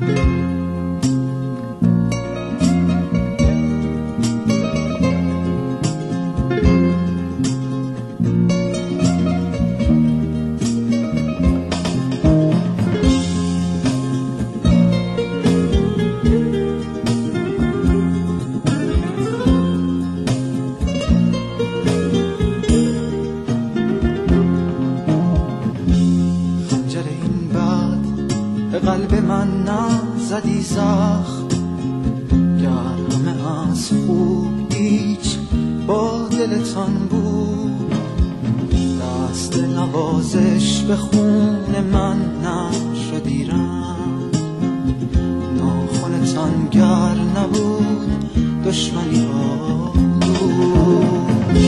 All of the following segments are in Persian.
قلب من نزدی زخم، گر همه از خوب هیچ با دلتان بود. دست نوازش به خون من نشدی رنگ، ناخنتان گر نبود دشمنی آلود.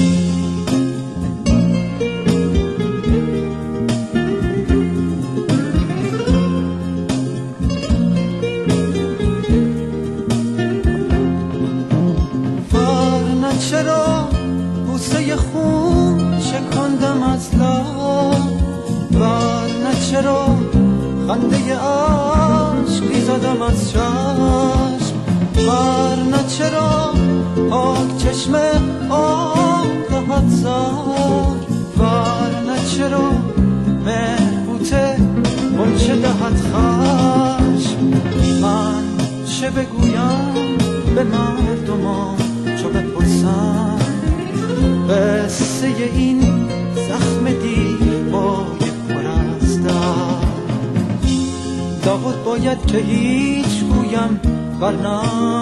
چرا بوسه خون شکندم از لب، ورنه چرا خنده عشقی زدم از چشم، ورنه چرا پاک چشم آب دهد زر، ورنه چرا مهبوته غنچه دهد خشم. من چه بگویم به مردمان چو بپرسم قصه این زخم دیربای پر از درد؟ لابد باید که هیچ گویم ورنه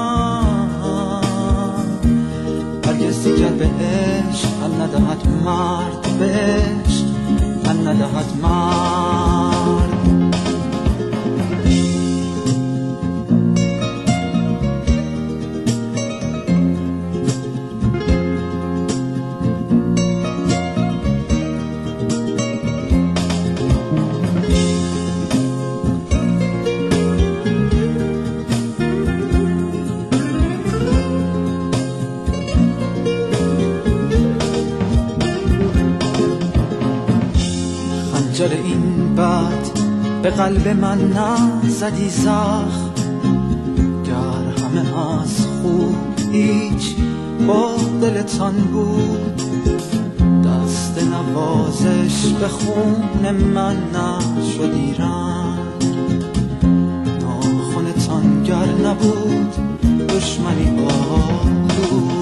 هرگز دیگر به عشق تن ندهد مرد، به عشق تن ندهد مرد. خنجر این بد به قلب من نزدی زخم، گر همه از خوب هیچ با دلتان بود. دست نوازش به خون من نشدی رنگ، ناخنتان گر نبود دشمنی آلود.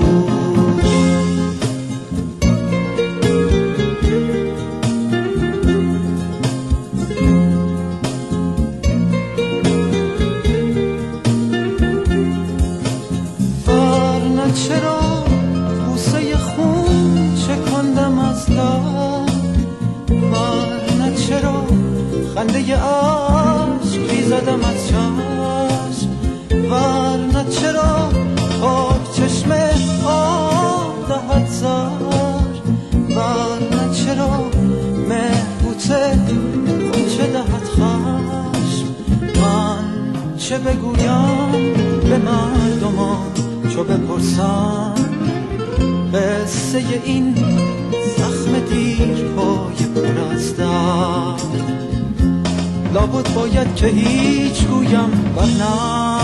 چرا بوسه خون شکندم از لب، ورنه چرا خنده عشقی زدم از چشم، ورنه چرا پاک چشم آب دهد زر، ورنه چرا مهبوته غنچه دهد خشم. من چه بگویم به مردمان چو بپرسم قصه این زخم دیرپای پر از درد؟ لابد باید که هیچ گویم ورنه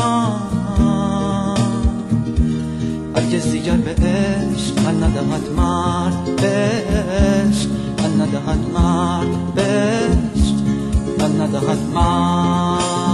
هرگز دیگر به عشق تن ندهد مرد، به عشق تن ندهد مرد، به عشق تن ندهد مرد.